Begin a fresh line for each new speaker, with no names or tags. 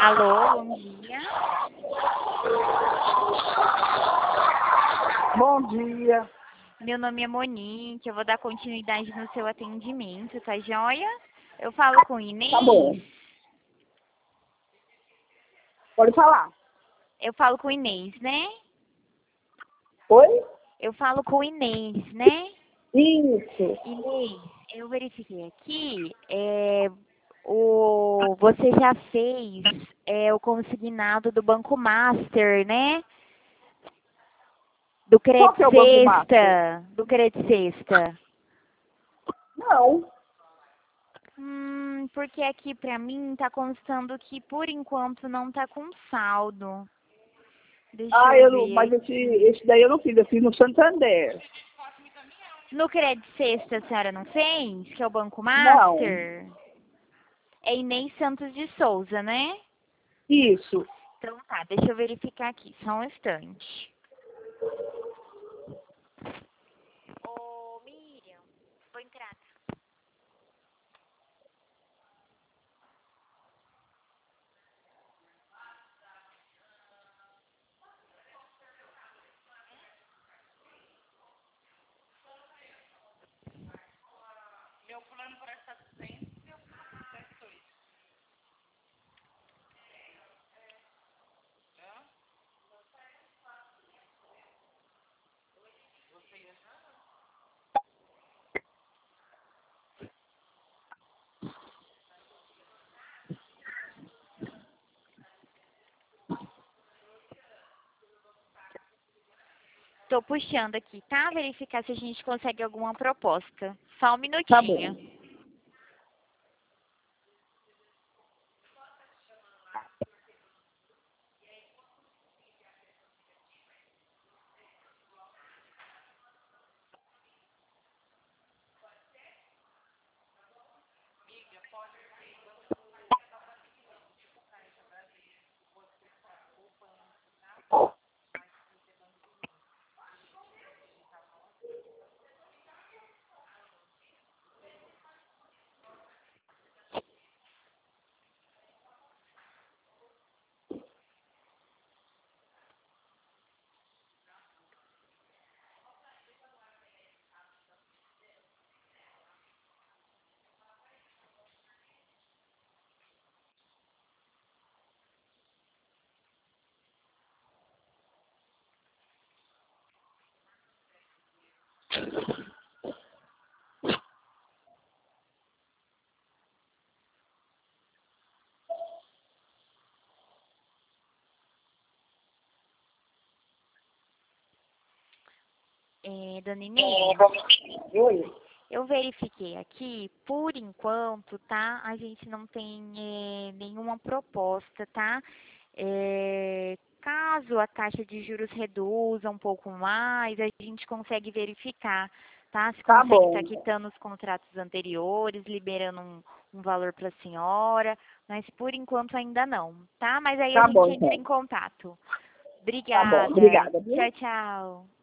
Alô, bom dia.
Bom dia.
Meu nome é Monique, eu vou dar continuidade no seu atendimento, tá joia? Eu falo com Inês?
Tá bom. Pode falar.
Eu falo com Inês, né?
Oi?
Eu falo com Inês, né?
Isso.
Inês, eu verifiquei aqui, você já fez o consignado do Banco Master, né? Do
Qual
Credit
que é o Banco Master?
Sexta, do Credit Sexta.
Não.
Porque aqui pra mim tá constando que por enquanto não tá com saldo. Deixa eu ver
Mas
aqui.
esse daí eu não fiz, eu fiz no Santander.
No Credit Sexta a senhora não fez? Que é o Banco
Não.
Master? É Inês Santos de Souza, né?
Isso.
Então tá, deixa eu verificar aqui, só um instante. Ô, Miriam, vou entrar. Tô puxando aqui, tá? Verificar se a gente consegue alguma proposta. Só um
Tá
minutinho.
bom.
Dona Inês,
Oi?
eu verifiquei aqui, por enquanto, tá? A gente não tem nenhuma proposta, tá? Caso a taxa de juros reduza um pouco mais, a gente consegue verificar, tá? Se
Tá
consegue estar
bom.
quitando os contratos anteriores, liberando um valor para a senhora, mas por enquanto ainda não, tá? Mas aí a
Tá bom,
gente entra
então.
em contato.
Tá bom.
Obrigada.
Obrigada, viu?
Tchau, tchau.